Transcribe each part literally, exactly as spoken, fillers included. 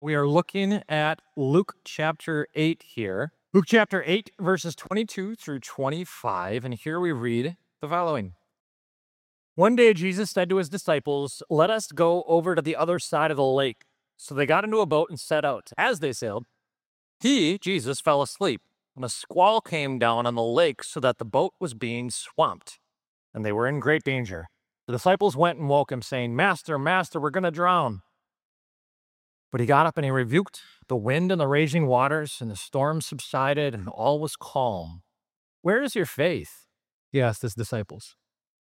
We are looking at Luke chapter eight here. Luke chapter eight, verses twenty-two through twenty-five. And here we read the following. One day Jesus said to his disciples, "Let us go over to the other side of the lake." So they got into a boat and set out. As they sailed, he, Jesus, fell asleep, and a squall came down on the lake so that the boat was being swamped, and they were in great danger. The disciples went and woke him, saying, "Master, Master, we're going to drown." But he got up and he rebuked the wind and the raging waters, and the storm subsided, and all was calm. "Where is your faith?" he asked his disciples.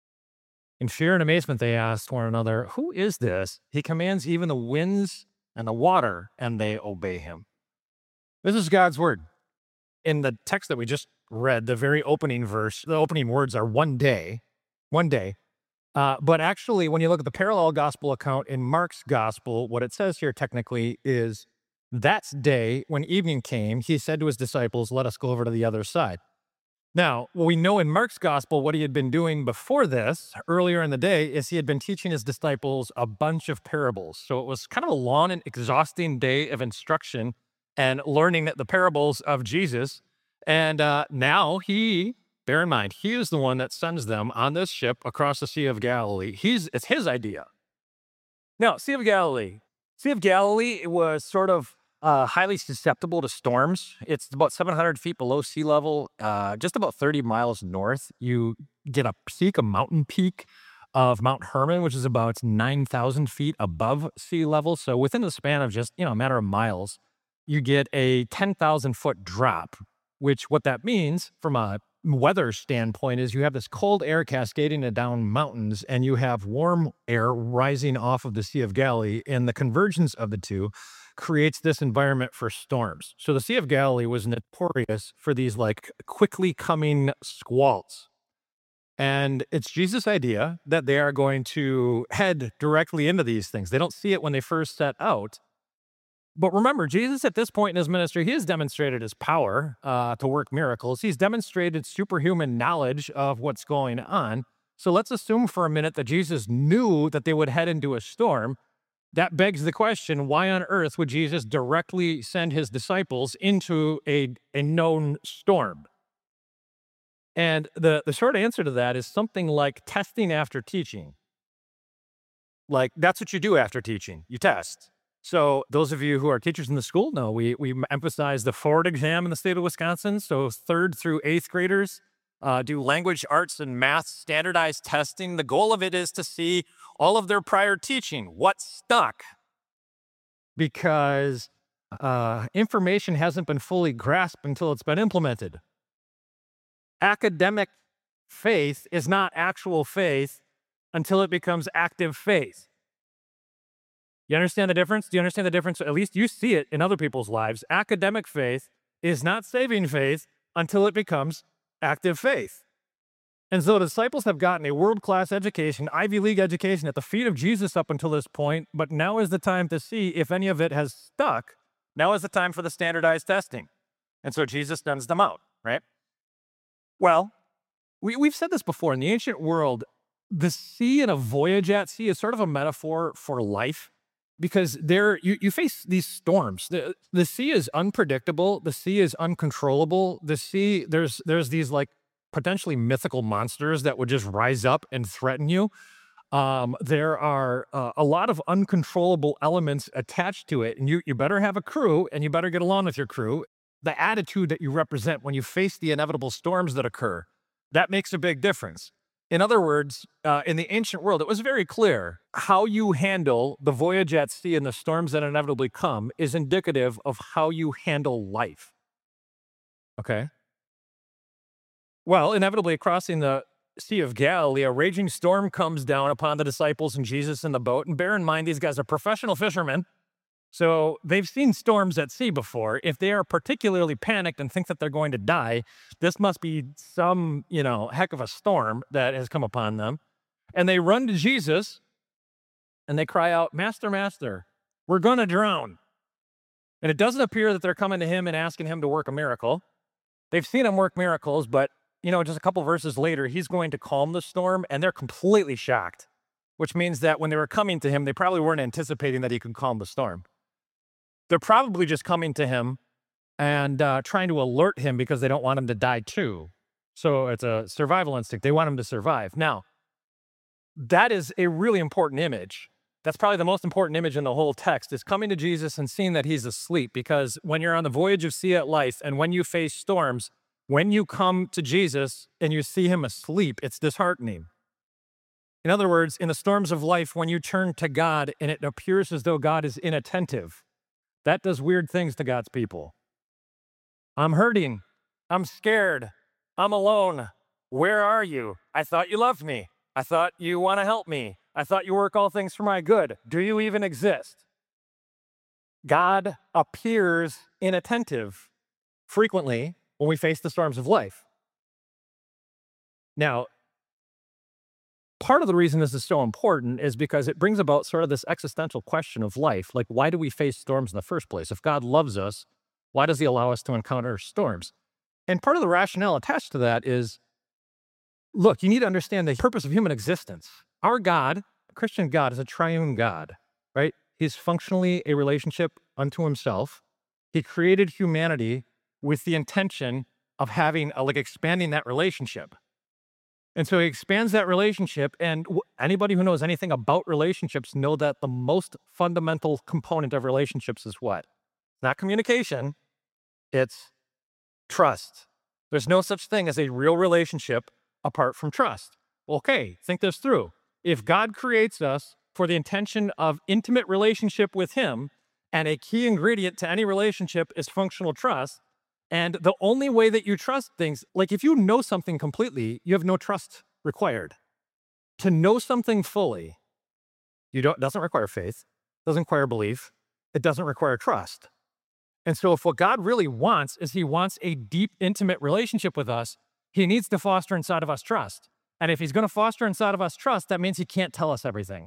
In fear and amazement, they asked one another, "Who is this? He commands even the winds and the water, and they obey him." This is God's word. In the text that we just read, the very opening verse, the opening words are one day, one day. Uh, but actually, when you look at the parallel gospel account in Mark's gospel, what it says here technically is that day when evening came, he said to his disciples, "Let us go over to the other side." Now, what we know in Mark's gospel, what he had been doing before this, earlier in the day, is he had been teaching his disciples a bunch of parables. So it was kind of a long and exhausting day of instruction and learning the parables of Jesus. And uh, now he, bear in mind, he is the one that sends them on this ship across the Sea of Galilee. He's, it's his idea. Now, Sea of Galilee. Sea of Galilee was sort of uh, highly susceptible to storms. It's about seven hundred feet below sea level, uh, just about thirty miles north. You get a peak, a mountain peak of Mount Hermon, which is about nine thousand feet above sea level. So within the span of just, you know, a matter of miles, you get a ten thousand foot drop, which what that means from a weather standpoint is you have this cold air cascading down mountains and you have warm air rising off of the Sea of Galilee, and the convergence of the two creates this environment for storms. So the Sea of Galilee was notorious for these like quickly coming squalls. And it's Jesus' idea that they are going to head directly into these things. They don't see it when they first set out. But remember, Jesus at this point in his ministry, he has demonstrated his power uh, to work miracles. He's demonstrated superhuman knowledge of what's going on. So let's assume for a minute that Jesus knew that they would head into a storm. That begs the question, why on earth would Jesus directly send his disciples into a, a known storm? And the, the short answer to that is something like testing after teaching. Like, that's what you do after teaching. You test. So those of you who are teachers in the school know we, we emphasize the Ford exam in the state of Wisconsin. So third through eighth graders uh, do language, arts, and math standardized testing. The goal of it is to see all of their prior teaching, what stuck, because uh, information hasn't been fully grasped until it's been implemented. Academic faith is not actual faith until it becomes active faith. You understand the difference? Do you understand the difference? At least you see it in other people's lives. Academic faith is not saving faith until it becomes active faith. And so the disciples have gotten a world-class education, Ivy League education at the feet of Jesus up until this point, but now is the time to see if any of it has stuck. Now is the time for the standardized testing. And so Jesus sends them out, right? Well, we, we've said this before. In the ancient world, the sea and a voyage at sea is sort of a metaphor for life. Because there, you, you face these storms. The, the sea is unpredictable. The sea is uncontrollable. The sea, there's there's these like potentially mythical monsters that would just rise up and threaten you. Um, there are uh, a lot of uncontrollable elements attached to it. And you, you better have a crew and you better get along with your crew. The attitude that you represent when you face the inevitable storms that occur, that makes a big difference. In other words, uh, in the ancient world, it was very clear how you handle the voyage at sea and the storms that inevitably come is indicative of how you handle life. Okay? Well, inevitably crossing the Sea of Galilee, a raging storm comes down upon the disciples and Jesus in the boat. And bear in mind, these guys are professional fishermen. So they've seen storms at sea before. If they are particularly panicked and think that they're going to die, this must be some, you know, heck of a storm that has come upon them. And they run to Jesus and they cry out, "Master, Master, we're going to drown." And it doesn't appear that they're coming to him and asking him to work a miracle. They've seen him work miracles, but, you know, just a couple verses later, he's going to calm the storm, and they're completely shocked, which means that when they were coming to him, they probably weren't anticipating that he could calm the storm. they're probably just coming to him and uh, trying to alert him because they don't want him to die too. So it's a survival instinct. They want him to survive. Now, that is a really important image. That's probably the most important image in the whole text, is coming to Jesus and seeing that he's asleep. Because when you're on the voyage of sea at life and when you face storms, when you come to Jesus and you see him asleep, it's disheartening. In other words, in the storms of life, when you turn to God and it appears as though God is inattentive, that does weird things to God's people. I'm hurting. I'm scared. I'm alone. Where are you? I thought you loved me. I thought you want to help me. I thought you work all things for my good. Do you even exist? God appears inattentive frequently when we face the storms of life. Now, part of the reason this is so important is because it brings about sort of this existential question of life. Like, why do we face storms in the first place? If God loves us, why does he allow us to encounter storms? And part of the rationale attached to that is, look, you need to understand the purpose of human existence. Our God, Christian God, is a triune God, right? He's functionally a relationship unto himself. He created humanity with the intention of having, a, like expanding that relationship. And so he expands that relationship, and w- anybody who knows anything about relationships know that the most fundamental component of relationships is what? Not communication, it's trust. There's no such thing as a real relationship apart from trust. Okay, think this through. If God creates us for the intention of intimate relationship with him, and a key ingredient to any relationship is functional trust, and the only way that you trust things, like if you know something completely, you have no trust required. To know something fully, you don't doesn't require faith, doesn't require belief, it doesn't require trust. And so if what God really wants is he wants a deep, intimate relationship with us, he needs to foster inside of us trust. And if he's going to foster inside of us trust, that means he can't tell us everything.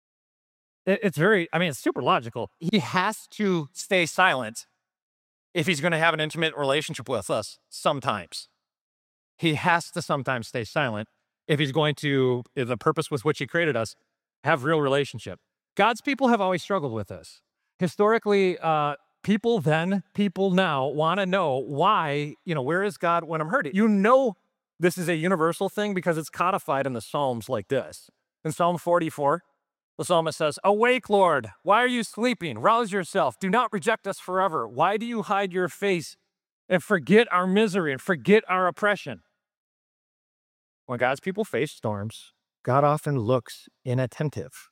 It, it's very, I mean, it's super logical. He has to stay silent if he's going to have an intimate relationship with us sometimes. He has to sometimes stay silent if he's going to, if the purpose with which he created us, have real relationship. God's people have always struggled with this. Historically, uh, people then, people now want to know why, you know, where is God when I'm hurting? You know, this is a universal thing because it's codified in the Psalms like this. In Psalm forty-four, the psalmist says, "Awake, Lord, why are you sleeping? Rouse yourself. Do not reject us forever. Why do you hide your face and forget our misery and forget our oppression?" When God's people face storms, God often looks inattentive.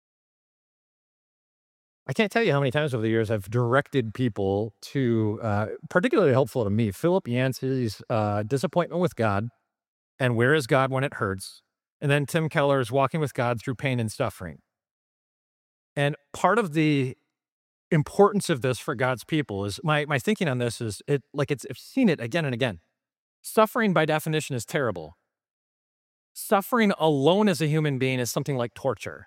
I can't tell you how many times over the years I've directed people to, uh, particularly helpful to me, Philip Yancey's uh, Disappointment with God and Where is God When It Hurts? And then Tim Keller's Walking with God Through Pain and Suffering. And part of the importance of this for God's people is, my, my thinking on this is, it like it's, I've seen it again and again. Suffering by definition is terrible. Suffering alone as a human being is something like torture.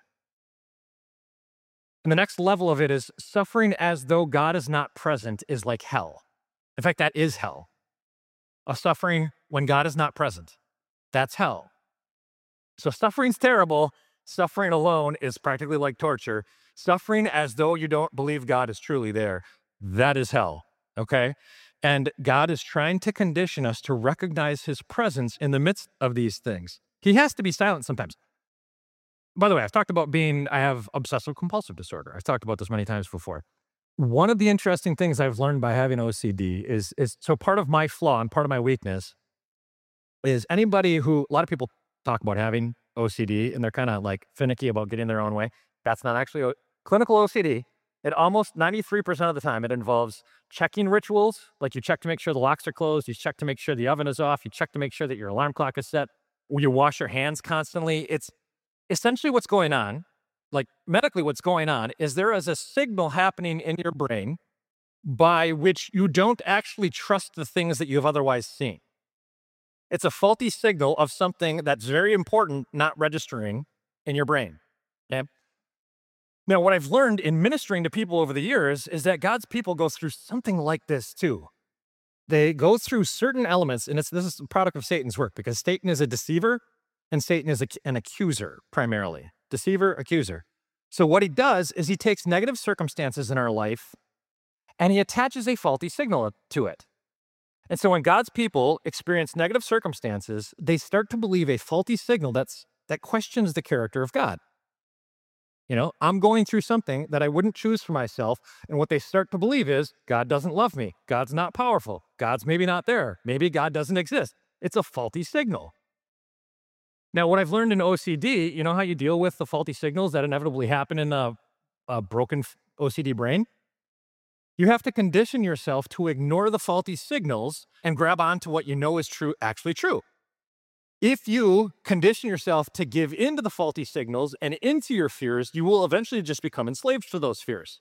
And the next level of it is suffering as though God is not present is like hell. In fact, that is hell. A suffering when God is not present, that's hell. So suffering's terrible. Suffering alone is practically like torture. Suffering as though you don't believe God is truly there, that is hell, okay? And God is trying to condition us to recognize his presence in the midst of these things. He has to be silent sometimes. By the way, I've talked about being, I have obsessive compulsive disorder. I've talked about this many times before. One of the interesting things I've learned by having O C D is, is so part of my flaw and part of my weakness is anybody who, a lot of people talk about having O C D and they're kind of like finicky about getting their own way. That's not actually o- clinical O C D. It almost ninety-three percent of the time, it involves checking rituals. Like you check to make sure the locks are closed. You check to make sure the oven is off. You check to make sure that your alarm clock is set. You wash your hands constantly. It's essentially what's going on, like medically what's going on, is there is a signal happening in your brain by which you don't actually trust the things that you have otherwise seen. It's a faulty signal of something that's very important not registering in your brain. Okay? Now, what I've learned in ministering to people over the years is that God's people go through something like this too. They go through certain elements, and it's this is a product of Satan's work because Satan is a deceiver and Satan is a, an accuser primarily. Deceiver, accuser. So what he does is he takes negative circumstances in our life and he attaches a faulty signal to it. And so when God's people experience negative circumstances, they start to believe a faulty signal that's that questions the character of God. You know, I'm going through something that I wouldn't choose for myself, and what they start to believe is God doesn't love me. God's not powerful. God's maybe not there. Maybe God doesn't exist. It's a faulty signal. Now, what I've learned in O C D, you know how you deal with the faulty signals that inevitably happen in a, a broken O C D brain? You have to condition yourself to ignore the faulty signals and grab onto what you know is true, actually true. If you condition yourself to give into the faulty signals and into your fears, you will eventually just become enslaved to those fears.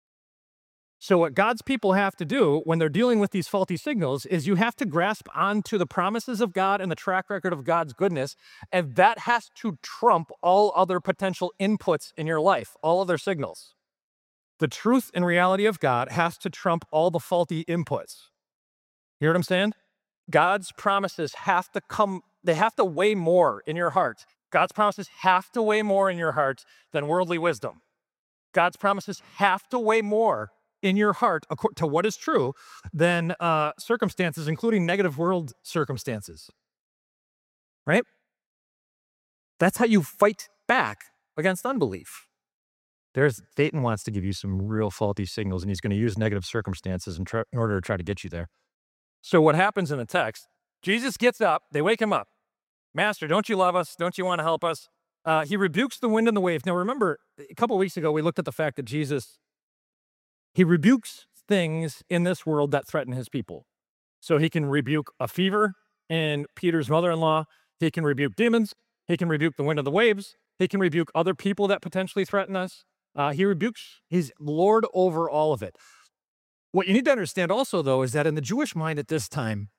So what God's people have to do when they're dealing with these faulty signals is you have to grasp onto the promises of God and the track record of God's goodness, and that has to trump all other potential inputs in your life, all other signals. The truth and reality of God has to trump all the faulty inputs. You hear what I'm saying? God's promises have to come, they have to weigh more in your heart. God's promises have to weigh more in your heart than worldly wisdom. God's promises have to weigh more in your heart to what is true than uh, circumstances, including negative world circumstances. Right? That's how you fight back against unbelief. There's Satan wants to give you some real faulty signals, and he's going to use negative circumstances in, tr- in order to try to get you there. So what happens in the text, Jesus gets up, they wake him up. Master, don't you love us? Don't you want to help us? Uh, he rebukes the wind and the waves. Now remember, a couple of weeks ago, we looked at the fact that Jesus, he rebukes things in this world that threaten his people. So he can rebuke a fever in Peter's mother-in-law. He can rebuke demons. He can rebuke the wind and the waves. He can rebuke other people that potentially threaten us. Uh, he rebukes, he's Lord over all of it. What you need to understand also, though, is that in the Jewish mind at this time,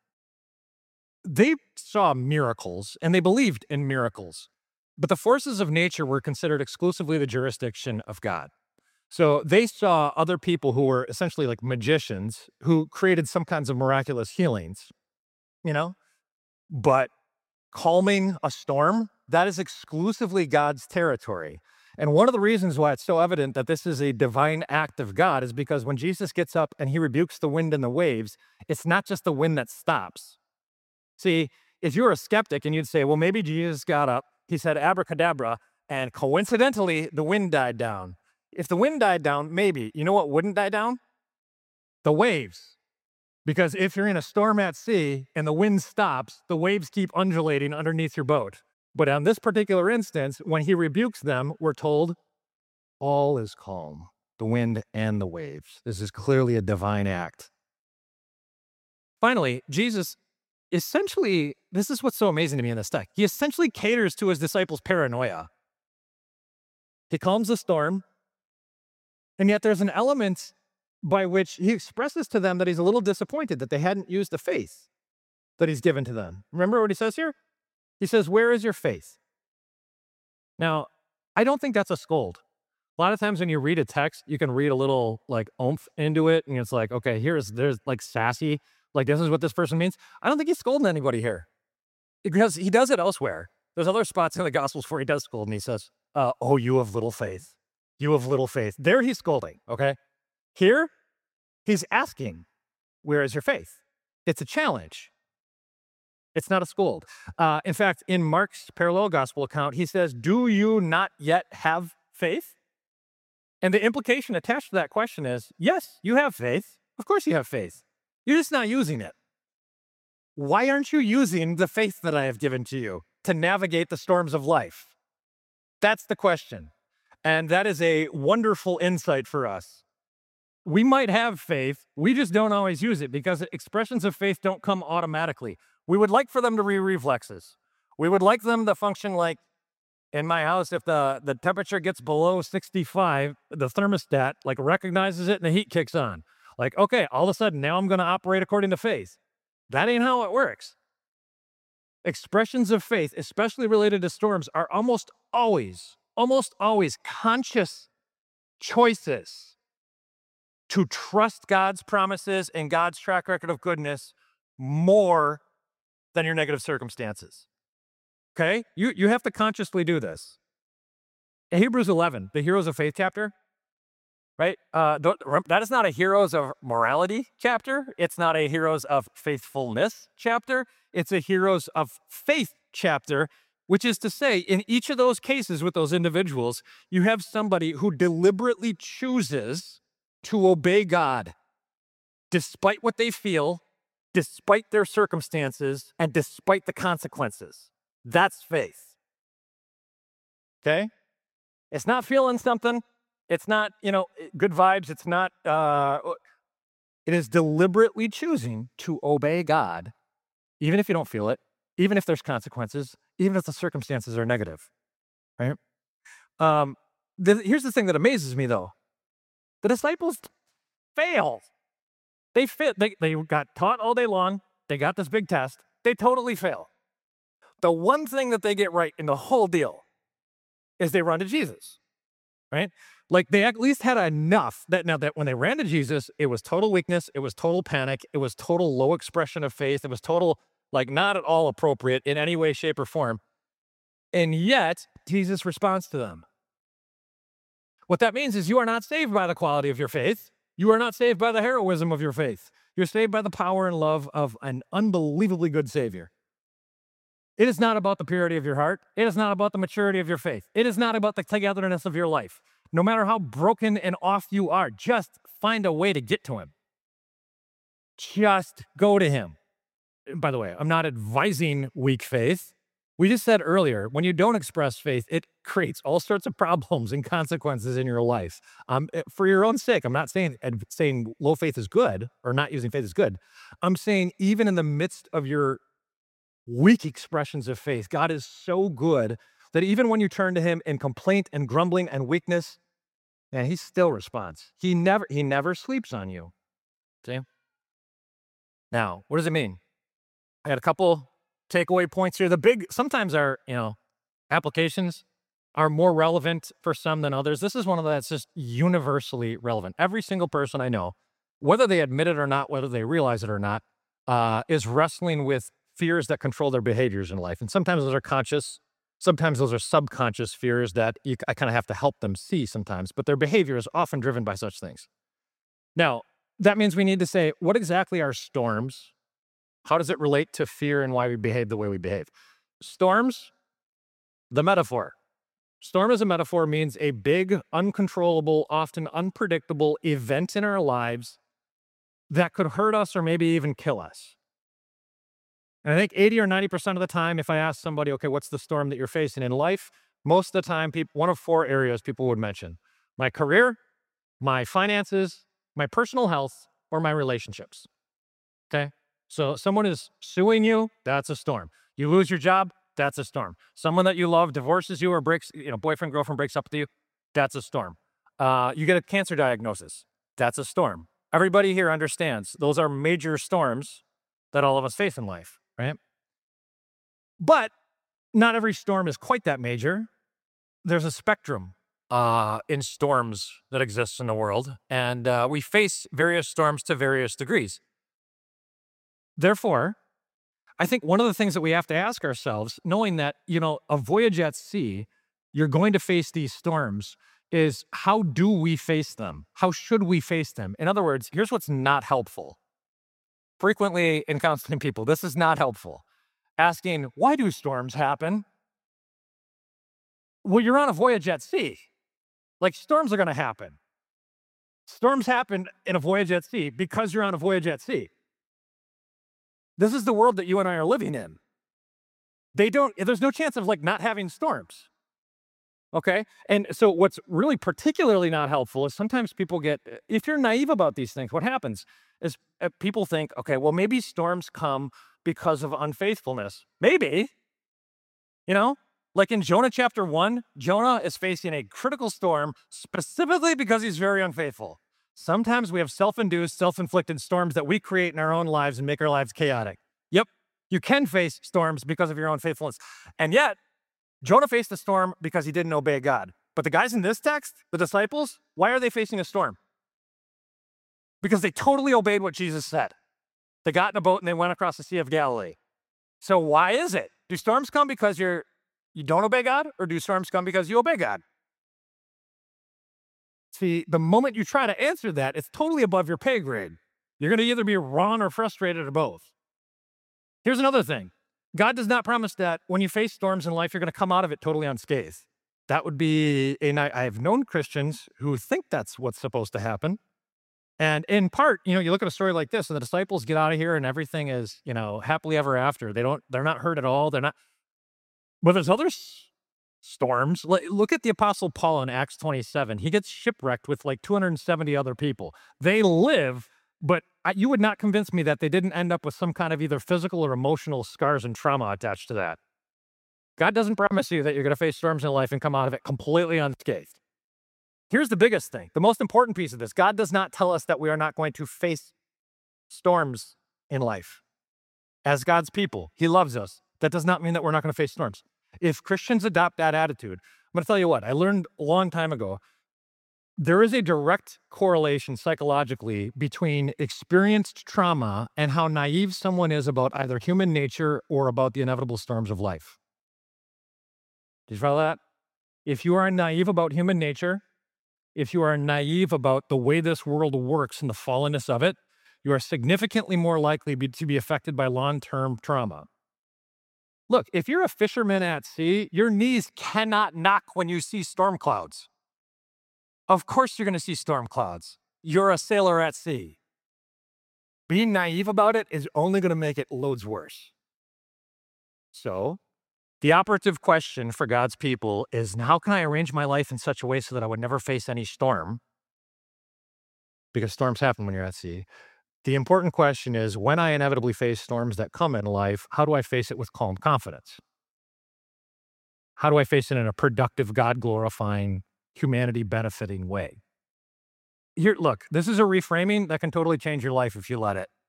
they saw miracles and they believed in miracles, but the forces of nature were considered exclusively the jurisdiction of God. So they saw other people who were essentially like magicians who created some kinds of miraculous healings, you know, but calming a storm, that is exclusively God's territory. And one of the reasons why it's so evident that this is a divine act of God is because when Jesus gets up and he rebukes the wind and the waves, it's not just the wind that stops. See, if you're a skeptic and you'd say, well, maybe Jesus got up, he said abracadabra, and coincidentally, the wind died down. If the wind died down, maybe. You know what wouldn't die down? The waves. Because if you're in a storm at sea and the wind stops, the waves keep undulating underneath your boat. But on this particular instance, when he rebukes them, we're told all is calm, the wind and the waves. This is clearly a divine act. Finally, Jesus essentially, this is what's so amazing to me in this text. He essentially caters to his disciples' paranoia. He calms the storm, and yet there's an element by which he expresses to them that he's a little disappointed that they hadn't used the faith that he's given to them. Remember what he says here? He says, where is your faith? Now, I don't think that's a scold. A lot of times when you read a text, you can read a little like oomph into it. And it's like, okay, here's, there's like sassy, like this is what this person means. I don't think he's scolding anybody here because he does it elsewhere. There's other spots in the Gospels where he does scold and he says, uh, oh, you have little faith. You have little faith. There he's scolding, okay? Here, he's asking, where is your faith? It's a challenge. It's not a scold. Uh, in fact, in Mark's parallel gospel account, he says, do you not yet have faith? And the implication attached to that question is, yes, you have faith. Of course you have faith. You're just not using it. Why aren't you using the faith that I have given to you to navigate the storms of life? That's the question. And that is a wonderful insight for us. We might have faith, we just don't always use it because expressions of faith don't come automatically. We would like for them to be reflexes. We would like them to function like, in my house, if the, the temperature gets below sixty-five, the thermostat like recognizes it and the heat kicks on. Like, okay, all of a sudden, now I'm going to operate according to faith. That ain't how it works. Expressions of faith, especially related to storms, are almost always, almost always conscious choices to trust God's promises and God's track record of goodness more than your negative circumstances. Okay? You, you have to consciously do this. In Hebrews eleven, the Heroes of Faith chapter, right? Uh, th- rem- that is not a heroes of morality chapter. It's not a heroes of faithfulness chapter. It's a heroes of faith chapter, which is to say, in each of those cases with those individuals, you have somebody who deliberately chooses to obey God despite what they feel, despite their circumstances, and despite the consequences. That's faith. Okay? It's not feeling something. It's not, you know, good vibes. It's not, uh, it is deliberately choosing to obey God, even if you don't feel it, even if there's consequences, even if the circumstances are negative, right? Um, the, here's the thing that amazes me, though. The disciples failed. They fit. They, they got taught all day long. They got this big test. They totally fail. The one thing that they get right in the whole deal is they run to Jesus, right? Like they at least had enough that now that when they ran to Jesus, it was total weakness. It was total panic. It was total low expression of faith. It was total, like not at all appropriate in any way, shape, or form. And yet Jesus responds to them. What that means is you are not saved by the quality of your faith. You are not saved by the heroism of your faith. You're saved by the power and love of an unbelievably good Savior. It is not about the purity of your heart. It is not about the maturity of your faith. It is not about the togetherness of your life. No matter how broken and off you are, just find a way to get to him. Just go to him. By the way, I'm not advising weak faith. We just said earlier, when you don't express faith, it creates all sorts of problems and consequences in your life. Um, eh, for your own sake, I'm not saying and saying low faith is good or not using faith is good. I'm saying even in the midst of your weak expressions of faith, God is so good that even when you turn to him in complaint and grumbling and weakness, man, he still responds. He never he never sleeps on you. See? Now, what does it mean? I got a couple takeaway points here. The big, sometimes our, you know, applications are more relevant for some than others. This is one of the that's just universally relevant. Every single person I know, whether they admit it or not, whether they realize it or not, uh, is wrestling with fears that control their behaviors in life. And sometimes those are conscious. Sometimes those are subconscious fears that you, I kind of have to help them see sometimes, but their behavior is often driven by such things. Now, that means we need to say, what exactly are storms? How does it relate to fear and why we behave the way we behave? Storms, the metaphor. Storm as a metaphor means a big, uncontrollable, often unpredictable event in our lives that could hurt us or maybe even kill us. And I think eighty or ninety percent of the time, if I ask somebody, okay, what's the storm that you're facing in life? Most of the time, people, one of four areas people would mention: my career, my finances, my personal health, or my relationships. Okay. So someone is suing you, that's a storm. You lose your job, that's a storm. Someone that you love divorces you or breaks, you know, boyfriend, girlfriend breaks up with you, that's a storm. Uh, you get a cancer diagnosis, that's a storm. Everybody here understands those are major storms that all of us face in life, right? But not every storm is quite that major. There's a spectrum uh, in storms that exists in the world, and uh, we face various storms to various degrees. Therefore, I think one of the things that we have to ask ourselves, knowing that, you know, a voyage at sea, you're going to face these storms, is how do we face them? How should we face them? In other words, here's what's not helpful. Frequently in counseling people, this is not helpful. Asking, why do storms happen? Well, you're on a voyage at sea. Like, storms are going to happen. Storms happen in a voyage at sea because you're on a voyage at sea. This is the world that you and I are living in. They don't, there's no chance of like not having storms. Okay. And so what's really particularly not helpful is sometimes people get, if you're naive about these things, what happens is uh, people think, okay, well, maybe storms come because of unfaithfulness. Maybe, you know, like in Jonah chapter one, Jonah is facing a critical storm specifically because he's very unfaithful. Sometimes we have self-induced, self-inflicted storms that we create in our own lives and make our lives chaotic. Yep, you can face storms because of your own faithfulness. And yet, Jonah faced a storm because he didn't obey God. But the guys in this text, the disciples, why are they facing a storm? Because they totally obeyed what Jesus said. They got in a boat and they went across the Sea of Galilee. So why is it? Do storms come because you're you don't obey God, or do storms come because you obey God? See, the moment you try to answer that, it's totally above your pay grade. You're going to either be wrong or frustrated or both. Here's another thing. God does not promise that when you face storms in life, you're going to come out of it totally unscathed. That would be, and I, I've known Christians who think that's what's supposed to happen. And in part, you know, you look at a story like this and the disciples get out of here and everything is, you know, happily ever after. They don't, they're not hurt at all. They're not, but there's other s- storms. Like, look at the apostle Paul in Acts twenty-seven. He gets shipwrecked with like two hundred seventy other people. They live, but I, you would not convince me that they didn't end up with some kind of either physical or emotional scars and trauma attached to that. God doesn't promise you that you're going to face storms in life and come out of it completely unscathed. Here's the biggest thing, the most important piece of this. God does not tell us that we are not going to face storms in life. As God's people, he loves us. That does not mean that we're not going to face storms. If Christians adopt that attitude, I'm going to tell you what, I learned a long time ago, there is a direct correlation psychologically between experienced trauma and how naive someone is about either human nature or about the inevitable storms of life. Did you follow that? If you are naive about human nature, if you are naive about the way this world works and the fallenness of it, you are significantly more likely be, to be affected by long-term trauma. Look, if you're a fisherman at sea, your knees cannot knock when you see storm clouds. Of course you're going to see storm clouds. You're a sailor at sea. Being naive about it is only going to make it loads worse. So, the operative question for God's people is, how can I arrange my life in such a way so that I would never face any storm? Because storms happen when you're at sea. The important question is, when I inevitably face storms that come in life, how do I face it with calm confidence? How do I face it in a productive, God-glorifying, humanity-benefiting way? Here, look, this is a reframing that can totally change your life if you let it.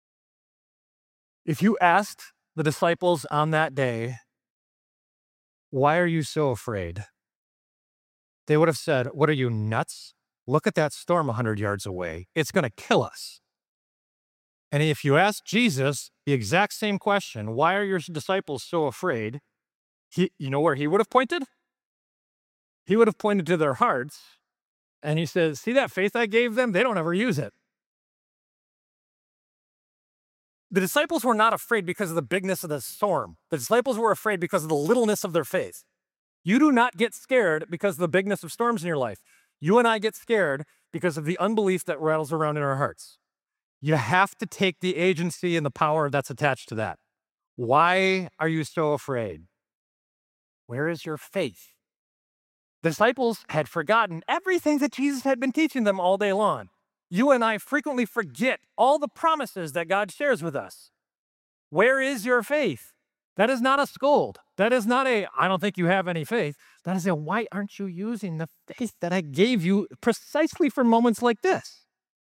If you asked the disciples on that day, why are you so afraid? They would have said, what are you, nuts? Look at that storm one hundred yards away. It's going to kill us. And if you ask Jesus the exact same question, why are your disciples so afraid? He, you know where he would have pointed? He would have pointed to their hearts. And he says, see that faith I gave them? They don't ever use it. The disciples were not afraid because of the bigness of the storm. The disciples were afraid because of the littleness of their faith. You do not get scared because of the bigness of storms in your life. You and I get scared because of the unbelief that rattles around in our hearts. You have to take the agency and the power that's attached to that. Why are you so afraid? Where is your faith? The disciples had forgotten everything that Jesus had been teaching them all day long. You and I frequently forget all the promises that God shares with us. Where is your faith? That is not a scold. That is not a, I don't think you have any faith. That is a, why aren't you using the faith that I gave you precisely for moments like this?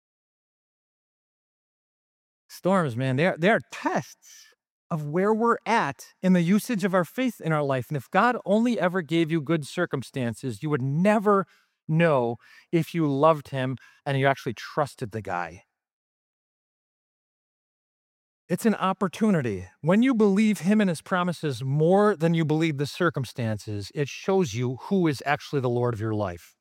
Storms, man, they are, they are tests of where we're at in the usage of our faith in our life. And if God only ever gave you good circumstances, you would never know if you loved him and you actually trusted the guy. It's an opportunity. When you believe him and his promises more than you believe the circumstances, it shows you who is actually the Lord of your life.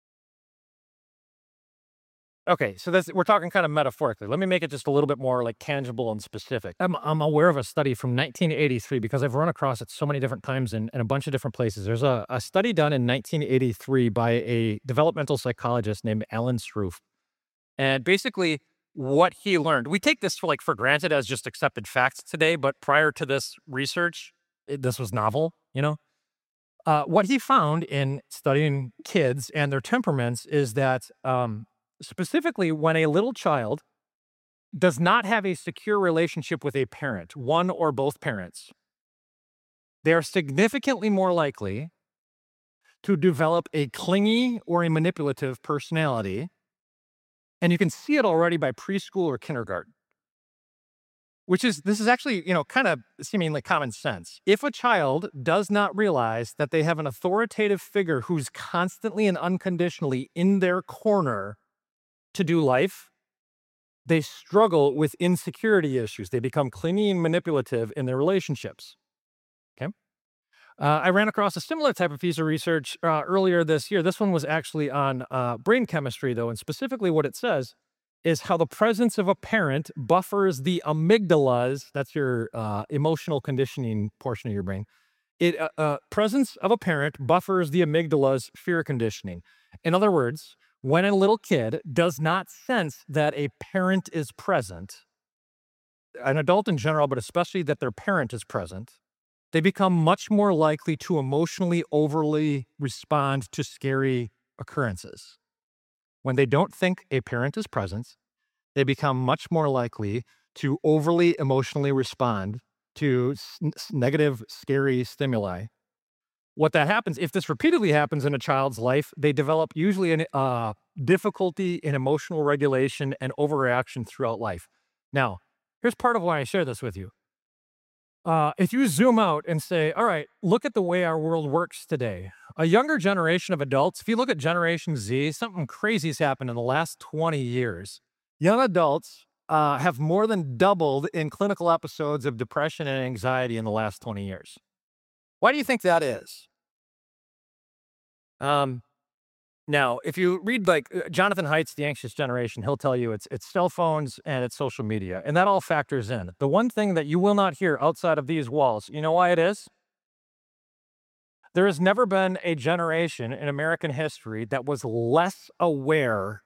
Okay, so that's, we're talking kind of metaphorically. Let me make it just a little bit more like tangible and specific. I'm, I'm aware of a study from nineteen eighty-three because I've run across it so many different times in, in a bunch of different places. There's a, a study done in nineteen eighty-three by a developmental psychologist named Alan Sroufe. And basically what he learned, we take this for like for granted as just accepted facts today, but prior to this research, it, this was novel, you know? Uh, what he found in studying kids and their temperaments is that um, specifically when a little child does not have a secure relationship with a parent, one or both parents, they are significantly more likely to develop a clingy or a manipulative personality. And you can see it already by preschool or kindergarten, which is, this is actually, you know, kind of seemingly common sense. If a child does not realize that they have an authoritative figure who's constantly and unconditionally in their corner to do life, they struggle with insecurity issues. They become clingy and manipulative in their relationships. Okay. Uh, I ran across a similar type of piece of research uh, earlier this year. This one was actually on uh, brain chemistry, though, and specifically what it says is how the presence of a parent buffers the amygdalas. That's your uh, emotional conditioning portion of your brain. It uh, uh, presence of a parent buffers the amygdala's fear conditioning. In other words, when a little kid does not sense that a parent is present, an adult in general, but especially that their parent is present, they become much more likely to emotionally overly respond to scary occurrences. When they don't think a parent is present, they become much more likely to overly emotionally respond to s- s- negative, scary stimuli. What that happens, if this repeatedly happens in a child's life, they develop usually an uh, difficulty in emotional regulation and overreaction throughout life. Now, here's part of why I share this with you. Uh, if you zoom out and say, all right, look at the way our world works today. A younger generation of adults, if you look at Generation Z, something crazy has happened in the last twenty years. Young adults uh, have more than doubled in clinical episodes of depression and anxiety in the last twenty years. Why do you think that is? Um, Now, if you read like uh, Jonathan Haidt's The Anxious Generation, he'll tell you it's it's cell phones and it's social media, and that all factors in. The one thing that you will not hear outside of these walls, you know why it is? There has never been a generation in American history that was less aware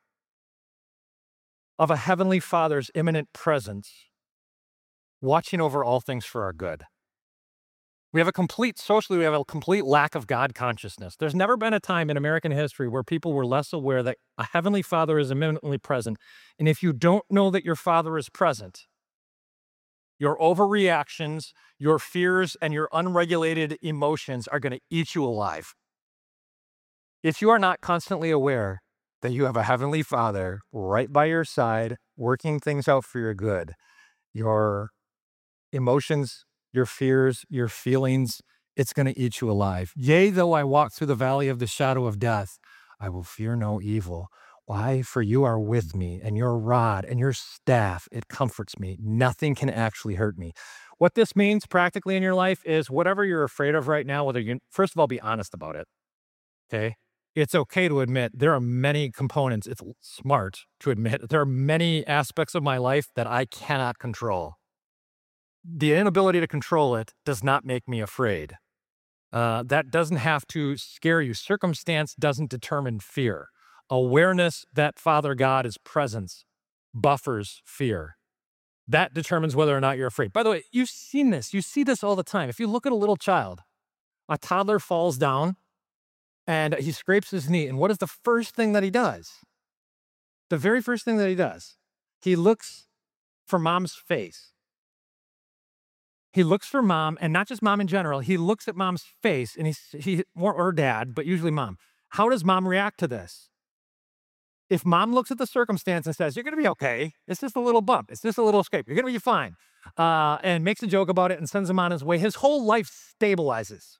of a heavenly Father's imminent presence watching over all things for our good. We have a complete, socially, we have a complete lack of God consciousness. There's never been a time in American history where people were less aware that a heavenly Father is imminently present. And if you don't know that your Father is present, your overreactions, your fears, and your unregulated emotions are going to eat you alive. If you are not constantly aware that you have a heavenly Father right by your side, working things out for your good, your emotions, your fears, your feelings, it's going to eat you alive. Yea, though I walk through the valley of the shadow of death, I will fear no evil. Why? For you are with me, and your rod and your staff, it comforts me. Nothing can actually hurt me. What this means practically in your life is whatever you're afraid of right now, whether you, first of all, be honest about it. Okay. It's okay to admit there are many components. It's smart to admit there are many aspects of my life that I cannot control. The inability to control it does not make me afraid. Uh, that doesn't have to scare you. Circumstance doesn't determine fear. Awareness that Father God is presence buffers fear. That determines whether or not you're afraid. By the way, you've seen this. You see this all the time. If you look at a little child, a toddler falls down and he scrapes his knee. And what is the first thing that he does? The very first thing that he does, he looks for mom's face. He looks for mom, and not just mom in general. He looks at mom's face, and he's he or, or dad, but usually mom. How does mom react to this? If mom looks at the circumstance and says, "You're going to be okay. It's just a little bump. It's just a little escape. You're going to be fine," uh, and makes a joke about it and sends him on his way, his whole life stabilizes.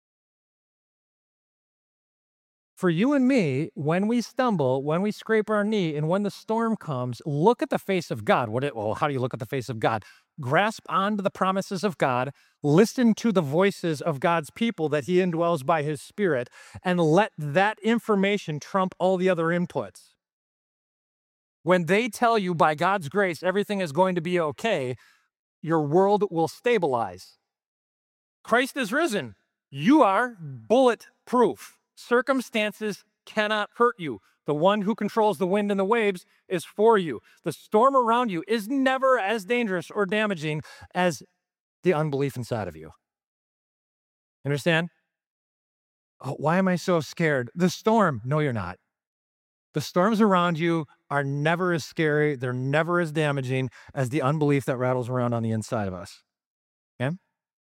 For you and me, when we stumble, when we scrape our knee, and when the storm comes, look at the face of God. What it, well, how do you look at the face of God? Grasp onto the promises of God, listen to the voices of God's people that he indwells by his spirit, and let that information trump all the other inputs. When they tell you by God's grace everything is going to be okay, your world will stabilize. Christ is risen. You are bulletproof. Circumstances cannot hurt you. The one who controls the wind and the waves is for you. The storm around you is never as dangerous or damaging as the unbelief inside of you. Understand? Oh, why am I so scared? The storm. No, you're not. The storms around you are never as scary, they're never as damaging as the unbelief that rattles around on the inside of us. Okay?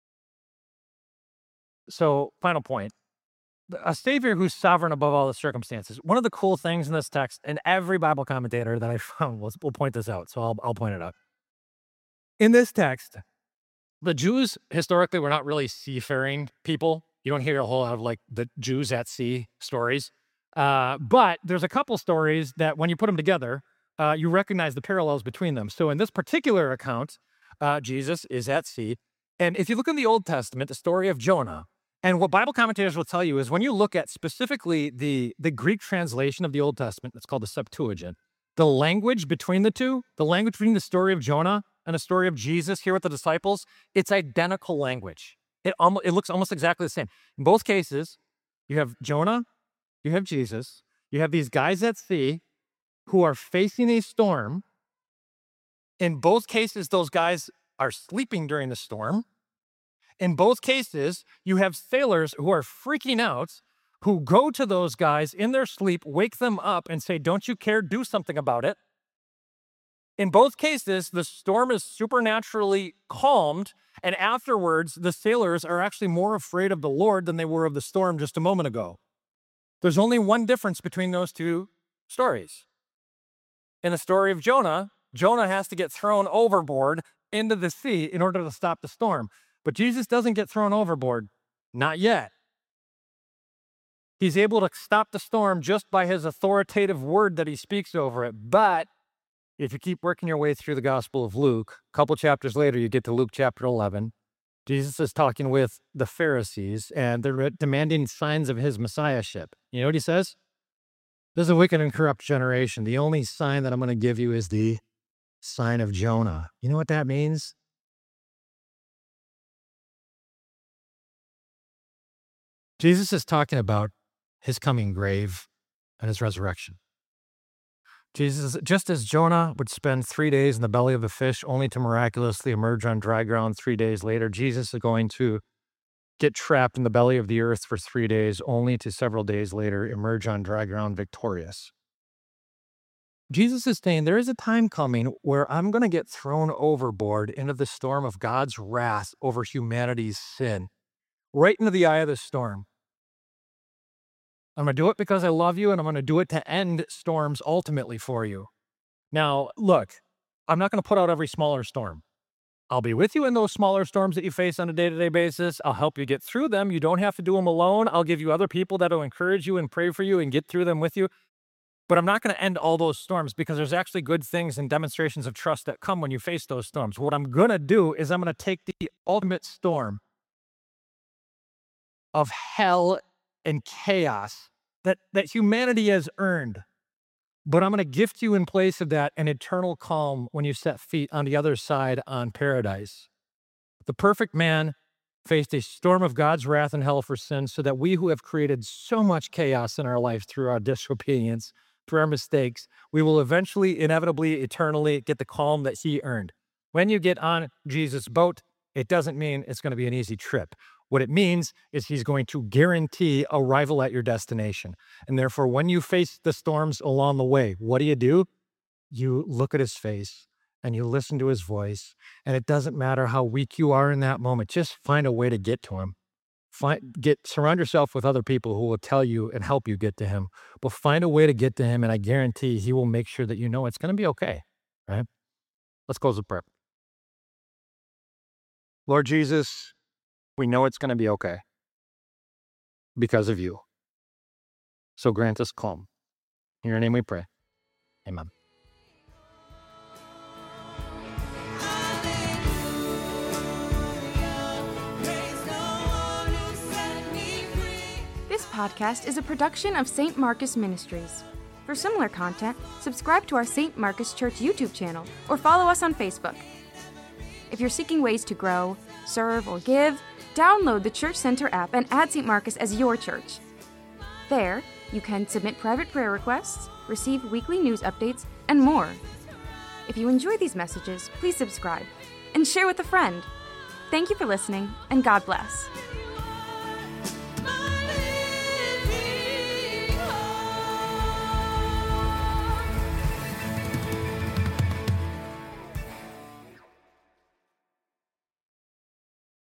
So, final point. A savior who's sovereign above all the circumstances. One of the cool things in this text, and every Bible commentator that I found will, will point this out, so I'll, I'll point it out. In this text, the Jews historically were not really seafaring people. You don't hear a whole lot of like the Jews at sea stories. Uh, but there's a couple stories that when you put them together, uh, you recognize the parallels between them. So in this particular account, uh, Jesus is at sea. And if you look in the Old Testament, the story of Jonah, And what Bible commentators will tell you is when you look at specifically the, the Greek translation of the Old Testament, that's called the Septuagint, the language between the two, the language between the story of Jonah and the story of Jesus here with the disciples, it's identical language. It, almost, it looks almost exactly the same. In both cases, you have Jonah, you have Jesus, you have these guys at sea who are facing a storm. In both cases, those guys are sleeping during the storm. In both cases, you have sailors who are freaking out, who go to those guys in their sleep, wake them up and say, don't you care? Do something about it. In both cases, the storm is supernaturally calmed, and afterwards, the sailors are actually more afraid of the Lord than they were of the storm just a moment ago. There's only one difference between those two stories. In the story of Jonah, Jonah has to get thrown overboard into the sea in order to stop the storm. But Jesus doesn't get thrown overboard. Not yet. He's able to stop the storm just by his authoritative word that he speaks over it. But if you keep working your way through the Gospel of Luke, a couple chapters later, you get to Luke chapter eleven. Jesus is talking with the Pharisees, and they're demanding signs of his messiahship. You know what he says? This is a wicked and corrupt generation. The only sign that I'm going to give you is the sign of Jonah. You know what that means? Jesus is talking about his coming grave and his resurrection. Jesus, just as Jonah would spend three days in the belly of a fish only to miraculously emerge on dry ground three days later, Jesus is going to get trapped in the belly of the earth for three days only to several days later emerge on dry ground victorious. Jesus is saying there is a time coming where I'm going to get thrown overboard into the storm of God's wrath over humanity's sin, right into the eye of the storm. I'm going to do it because I love you, and I'm going to do it to end storms ultimately for you. Now, look, I'm not going to put out every smaller storm. I'll be with you in those smaller storms that you face on a day-to-day basis. I'll help you get through them. You don't have to do them alone. I'll give you other people that will encourage you and pray for you and get through them with you. But I'm not going to end all those storms because there's actually good things and demonstrations of trust that come when you face those storms. What I'm going to do is I'm going to take the ultimate storm of hell and chaos that, that humanity has earned. But I'm going to gift you in place of that an eternal calm when you set feet on the other side on paradise. The perfect man faced a storm of God's wrath and hell for sin so that we who have created so much chaos in our life through our disobedience, through our mistakes, we will eventually, inevitably, eternally get the calm that he earned. When you get on Jesus' boat, it doesn't mean it's going to be an easy trip. What it means is he's going to guarantee arrival at your destination. And therefore, when you face the storms along the way, what do you do? You look at his face and you listen to his voice. And it doesn't matter how weak you are in that moment. Just find a way to get to him. Find, get, surround yourself with other people who will tell you and help you get to him. But find a way to get to him, and I guarantee he will make sure that you know it's going to be okay, right? Let's close with prayer. Lord Jesus, we know it's going to be okay because of you. So grant us calm. In your name we pray. Amen. This podcast is a production of Saint Marcus Ministries. For similar content, subscribe to our Saint Marcus Church YouTube channel or follow us on Facebook. If you're seeking ways to grow, serve, or give, download the Church Center app and add Saint Marcus as your church. There, you can submit private prayer requests, receive weekly news updates, and more. If you enjoy these messages, please subscribe and share with a friend. Thank you for listening, and God bless.